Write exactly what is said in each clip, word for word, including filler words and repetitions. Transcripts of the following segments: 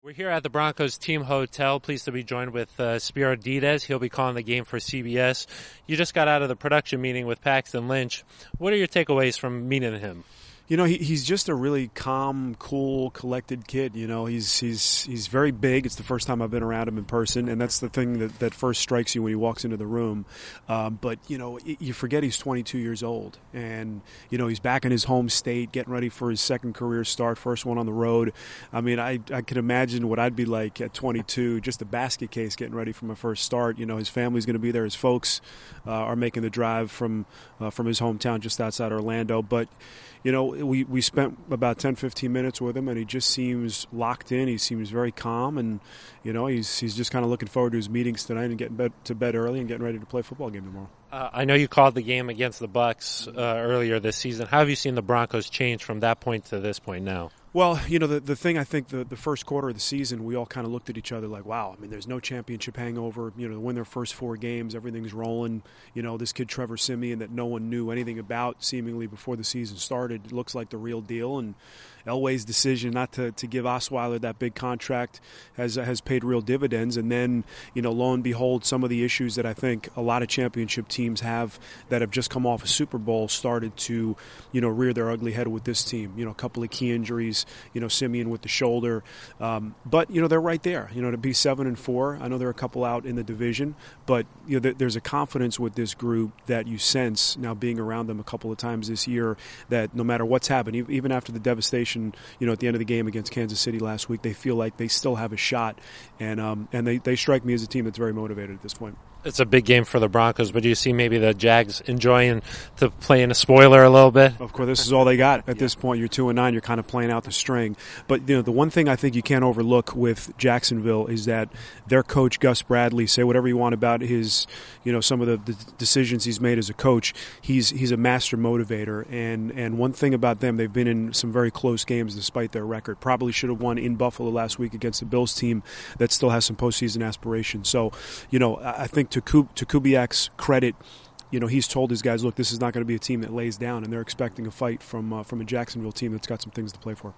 We're here at the Broncos team hotel. Pleased to be joined with uh, Spero Dedes. He'll be calling the game for C B S. You just got out of the production meeting with Paxton Lynch. What are your takeaways from meeting him? You know, he, he's just a really calm, cool, collected kid. You know, he's he's he's very big. It's the first time I've been around him in person, and that's the thing that, that first strikes you when he walks into the room. Um, but, you know, you forget he's twenty-two years old, and, you know, he's back in his home state, getting ready for his second career start, first one on the road. I mean, I, I could imagine what I'd be like at twenty-two, just a basket case getting ready for my first start. You know, his family's going to be there. His folks uh, are making the drive from uh, from his hometown just outside Orlando. But, you know, we, we spent about ten, fifteen minutes with him, and he just seems locked in. He seems very calm, and, you know, he's he's just kind of looking forward to his meetings tonight and getting bed, to bed early and getting ready to play a football game tomorrow. Uh, I know you called the game against the Bucs uh, earlier this season. How have you seen the Broncos change from that point to this point now? Well, you know, the the thing I think the, the first quarter of the season, we all kind of looked at each other like, wow, I mean, there's no championship hangover. You know, to win their first four games, everything's rolling. You know, this kid Trevor Siemian that no one knew anything about seemingly before the season started, it looks like the real deal. And Elway's decision not to, to give Osweiler that big contract has has paid real dividends. And then, you know, lo and behold, some of the issues that I think a lot of championship teams have that have just come off a Super Bowl started to, you know, rear their ugly head with this team. You know, a couple of key injuries, you know, Siemian with the shoulder. Um, but, you know, they're right there. You know, to be seven and four, I know there are a couple out in the division, but, you know, th- there's a confidence with this group that you sense now being around them a couple of times this year that no matter what's happened, even after the devastation, you know, at the end of the game against Kansas City last week, they feel like they still have a shot. And um, and they, they strike me as a team that's very motivated at this point. It's a big game for the Broncos, but do you see maybe the Jags enjoying to play in a spoiler a little bit? Of course, this is all they got at this point. You're two and nine. You're kind of playing out the string. But you know, the one thing I think you can't overlook with Jacksonville is that their coach Gus Bradley, say whatever you want about his, you know, some of the, the decisions he's made as a coach, he's he's a master motivator. And and one thing about them, they've been in some very close games despite their record. Probably should have won in Buffalo last week against the Bills team that still has some postseason aspirations. So, you know, I think to Kub- to Kubiak's credit, you know, he's told his guys, look, this is not going to be a team that lays down, and they're expecting a fight from uh, from a Jacksonville team that's got some things to play for.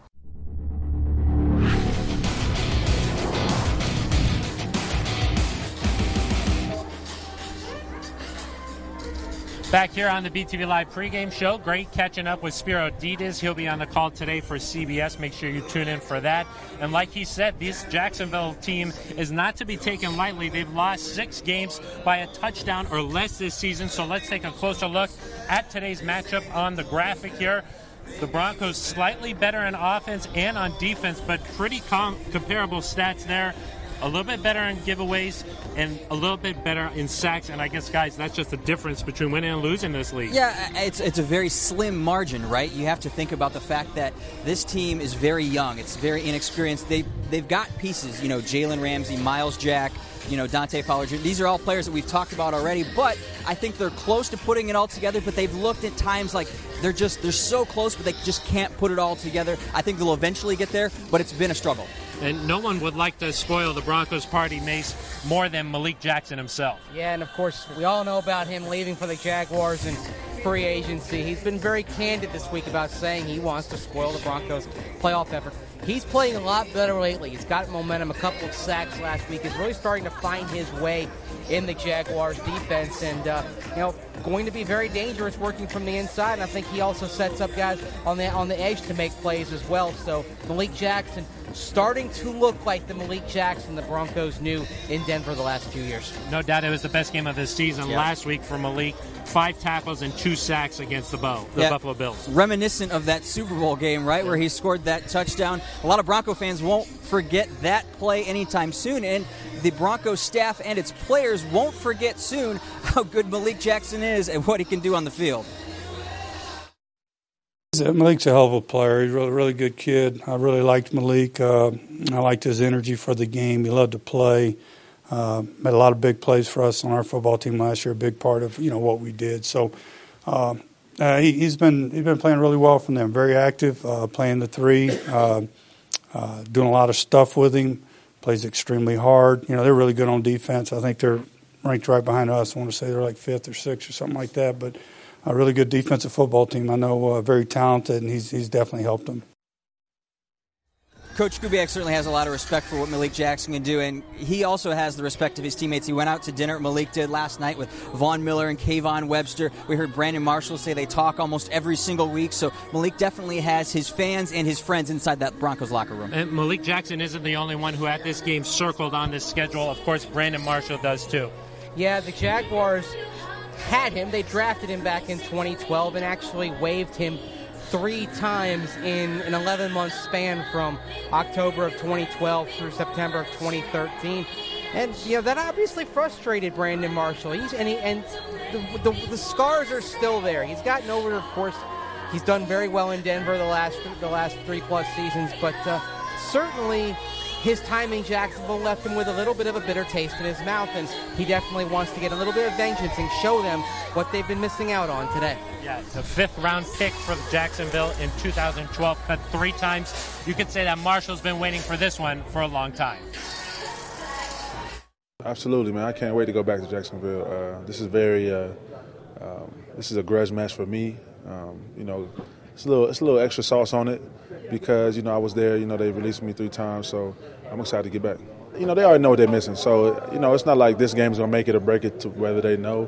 Back here on the B T V Live pregame show, great catching up with Spero Dedes. He'll be on the call today for C B S. Make sure you tune in for that. And like he said, this Jacksonville team is not to be taken lightly. They've lost six games by a touchdown or less this season. So let's take a closer look at today's matchup on the graphic here. The Broncos slightly better in offense and on defense, but pretty com- comparable stats there. A little bit better in giveaways and a little bit better in sacks. And I guess, guys, that's just the difference between winning and losing this league. Yeah, it's it's a very slim margin, right? You have to think about the fact that this team is very young. It's very inexperienced. They, they've got pieces, you know, Jalen Ramsey, Miles Jack, you know, Dante Fowler Junior These are all players that we've talked about already, but I think they're close to putting it all together, but they've looked at times like they're just, they're so close, but they just can't put it all together. I think they'll eventually get there, but it's been a struggle. And no one would like to spoil the Broncos party, Mace, more than Malik Jackson himself. Yeah, and of course, we all know about him leaving for the Jaguars and free agency. He's been very candid this week about saying he wants to spoil the Broncos' playoff effort. He's playing a lot better lately. He's got momentum, a couple of sacks last week. He's really starting to find his way in the Jaguars' defense, and uh, you know, going to be very dangerous working from the inside. And I think he also sets up guys on the on the edge to make plays as well. So Malik Jackson starting to look like the Malik Jackson the Broncos knew in Denver the last few years. No doubt, it was the best game of the season yeah. last week for Malik. Five tackles and two sacks against the Bo, the yeah. Buffalo Bills. Reminiscent of that Super Bowl game, right, yeah. where he scored that touchdown. A lot of Bronco fans won't forget that play anytime soon, and the Broncos staff and its players won't forget soon how good Malik Jackson is and what he can do on the field. Malik's a hell of a player. He's a really, really good kid. I really liked Malik. Uh, I liked his energy for the game. He loved to play. Uh, made a lot of big plays for us on our football team last year. A big part of you know what we did. So uh, uh, he, he's been he's been playing really well from them. Very active, uh, playing the three, uh, uh, doing a lot of stuff with him. Plays extremely hard. You know they're really good on defense. I think they're ranked right behind us. I want to say they're like fifth or sixth or something like that. But a really good defensive football team. I know uh, very talented, and he's he's definitely helped them. Coach Kubiak certainly has a lot of respect for what Malik Jackson can do, and he also has the respect of his teammates. He went out to dinner, Malik did last night, with Von Miller and Kayvon Webster. We heard Brandon Marshall say they talk almost every single week, so Malik definitely has his fans and his friends inside that Broncos locker room. And Malik Jackson isn't the only one who had this game circled on this schedule. Of course, Brandon Marshall does too. Yeah, the Jaguars had him. They drafted him back in twenty twelve and actually waived him three times in an eleven-month span from October of twenty twelve through September of twenty thirteen. And, you know, that obviously frustrated Brandon Marshall. He's and, he, and the, the, the scars are still there. He's gotten over, of course, he's done very well in Denver the last the last three-plus seasons, but uh, certainly his time in Jacksonville left him with a little bit of a bitter taste in his mouth, and he definitely wants to get a little bit of vengeance and show them what they've been missing out on today. Yeah, the fifth round pick for Jacksonville in two thousand twelve, cut three times. You could say that Marshall's been waiting for this one for a long time. Absolutely, man. I can't wait to go back to Jacksonville. Uh, this is very, uh, um, this is a grudge match for me. Um, you know, it's a little, it's a little extra sauce on it because you know I was there. You know, they released me three times, so I'm excited to get back. You know, they already know what they're missing, so you know it's not like this game is gonna make it or break it to whether they know.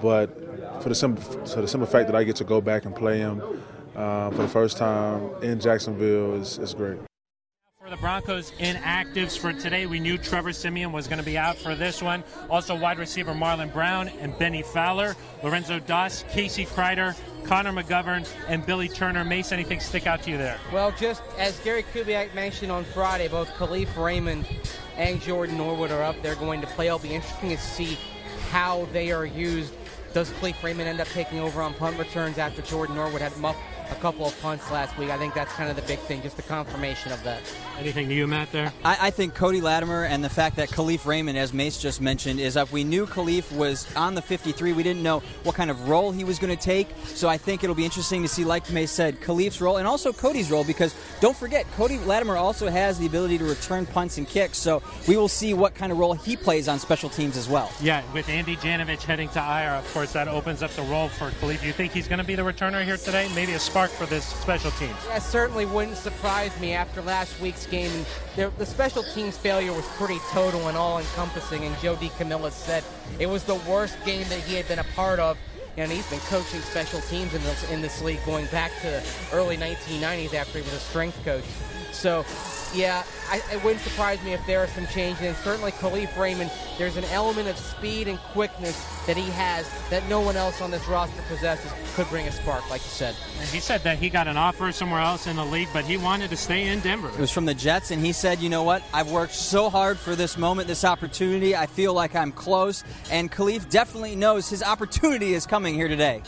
But for the simple, for the simple fact that I get to go back and play them uh, for the first time in Jacksonville is, is great. For the Broncos inactives for today, we knew Trevor Siemian was going to be out for this one. Also, wide receiver Marlon Brown and Benny Fowler, Lorenzo Doss, Casey Kreider, Connor McGovern, and Billy Turner. Mace, anything stick out to you there? Well, just as Gary Kubiak mentioned on Friday, both Khalif Raymond and Jordan Norwood are up there going to play. It'll be interesting to see how they are used. Does Khalif Raymond end up taking over on punt returns after Jordan Norwood had muffed a couple of punts last week? I think that's kind of the big thing, just the confirmation of that. Anything to you, Matt, there? I, I think Cody Latimer and the fact that Khalif Raymond, as Mace just mentioned, is up. We knew Khalif was on the fifty-three. We didn't know what kind of role he was going to take. So I think it'll be interesting to see, like Mace said, Khalif's role and also Cody's role, because don't forget, Cody Latimer also has the ability to return punts and kicks. So we will see what kind of role he plays on special teams as well. Yeah, with Andy Janovich heading to I R, of course, that opens up the role for Khalif. You think he's going to be the returner here today? Maybe a spark for this special teams. Yeah, certainly wouldn't surprise me after last week's game. The, the special teams failure was pretty total and all-encompassing, and Joe DiCamillo said it was the worst game that he had been a part of. And he's been coaching special teams in this, in this league going back to the early nineteen nineties after he was a strength coach. So, yeah, I, it wouldn't surprise me if there are some changes. And certainly Khalif Raymond, there's an element of speed and quickness that he has that no one else on this roster possesses. Could bring a spark, like you said. And he said that he got an offer somewhere else in the league, but he wanted to stay in Denver. It was from the Jets, and he said, you know what, I've worked so hard for this moment, this opportunity. I feel like I'm close, and Khalif definitely knows his opportunity is coming here today.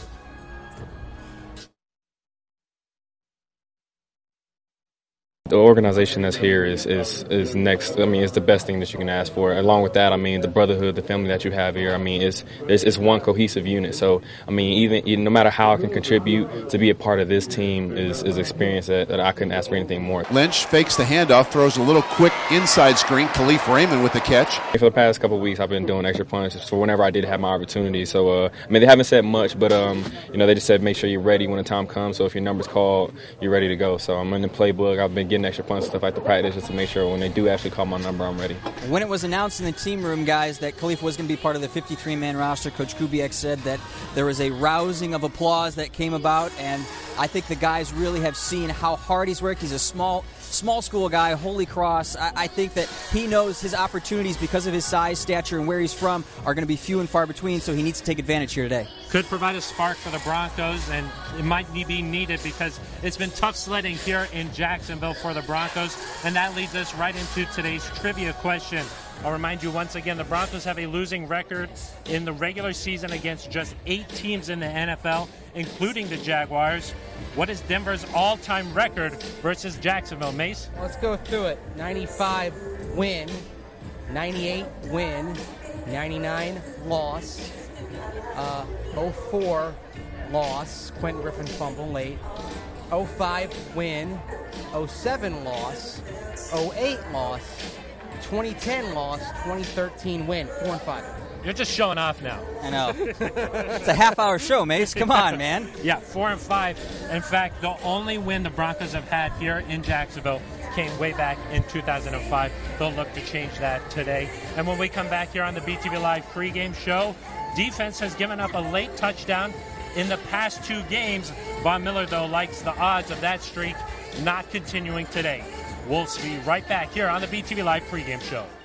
The organization that's here is, is is next. I mean, it's the best thing that you can ask for. Along with that, I mean, the brotherhood, the family that you have here. I mean, it's it's, it's one cohesive unit. So, I mean, even, even no matter how I can contribute to be a part of this team is is experience that, that I couldn't ask for anything more. Lynch fakes the handoff, throws a little quick inside screen. Khalif Raymond with the catch. For the past couple of weeks, I've been doing extra punts for whenever I did have my opportunity. So, uh, I mean, they haven't said much, but um, you know, they just said make sure you're ready when the time comes. So, if your number's called, you're ready to go. So, I'm in the playbook. I've been getting extra punts and stuff like the practice just to make sure when they do actually call my number, I'm ready. When it was announced in the team room, guys, that Khalif was going to be part of the fifty-three man roster, Coach Kubiak said that there was a rousing of applause that came about, and I think the guys really have seen how hard he's worked. He's a small small school guy, Holy Cross. I, I think that he knows his opportunities because of his size, stature, and where he's from are going to be few and far between, so he needs to take advantage here today. Could provide a spark for the Broncos, and it might be needed because it's been tough sledding here in Jacksonville for the Broncos, and that leads us right into today's trivia question. I'll remind you once again, the Broncos have a losing record in the regular season against just eight teams in the N F L, including the Jaguars. What is Denver's all-time record versus Jacksonville, Mace? Let's go through it. ninety-five win, ninety-eight win, ninety-nine loss, uh, oh four loss, Quentin Griffin fumble late, oh five win, oh seven loss, oh eight loss, twenty ten loss, twenty thirteen win, four and five. You're just showing off now. I know. It's a half-hour show, Mace. Come on, man. Yeah, four and five. In fact, the only win the Broncos have had here in Jacksonville came way back in two thousand five. They'll look to change that today. And when we come back here on the B T V Live pregame show, defense has given up a late touchdown in the past two games. Von Miller, though, likes the odds of that streak not continuing today. We'll be right back here on the B T V Live pregame show.